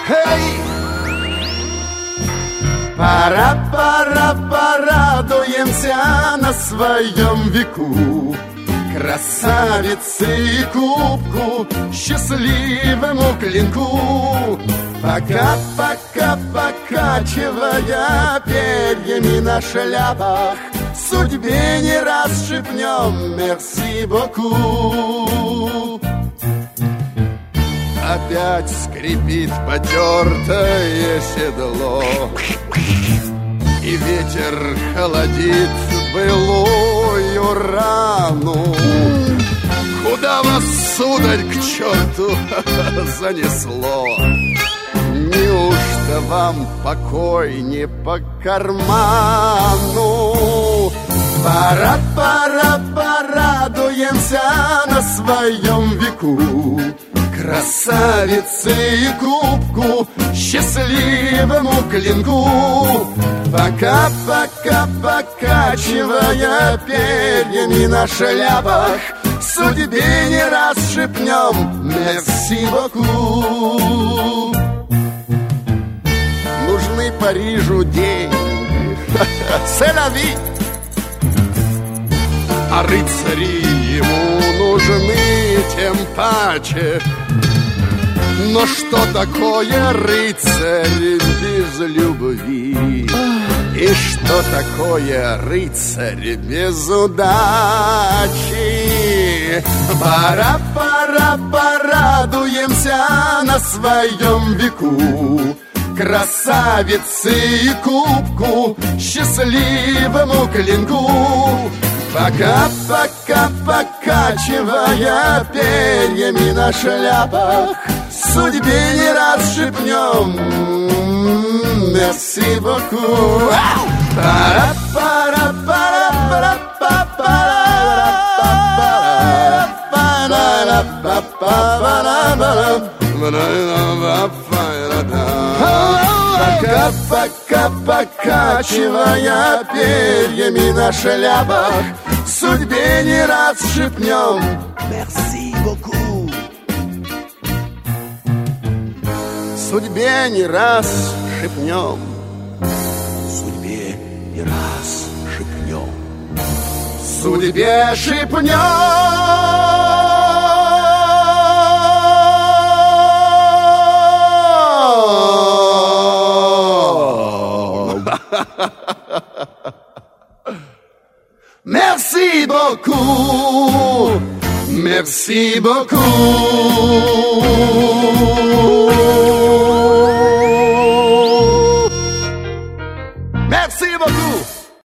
Эй! Пора, порадуемся на своем веку красавице и кубку, счастливому клинку. Пока, покачивая перьями на шляпах, судьбе не раз шепнем «Мерси боку». Опять скрипит потертое седло, и ветер холодит былую рану. Куда вас, сударь, к черту занесло? Неужто вам покой не по карману? Пора, порадуемся на своем веку красавице и кубку, счастливому клинку. Пока, покачивая перьями на шляпах, судьбе не раз шепнем «Мерси боку». Нужны Парижу деньги, c'est la vie. А рыцари ему нужны тем паче. Но что такое рыцарь без любви? И что такое рыцарь без удачи? Пора, порадуемся на своем веку красавице и кубку, счастливому клинку. Пока, покачивая перьями на шляпах, судьбе не раз шепнем «Мерси боку». Пора, пока, покачивая перьями на шляпах, судьбе не раз шепнем «Мерси боку». Судьбе не раз шепнем, судьбе не раз шепнем, судьбе шепнем. Merci beaucoup, merci beaucoup. Merci beaucoup.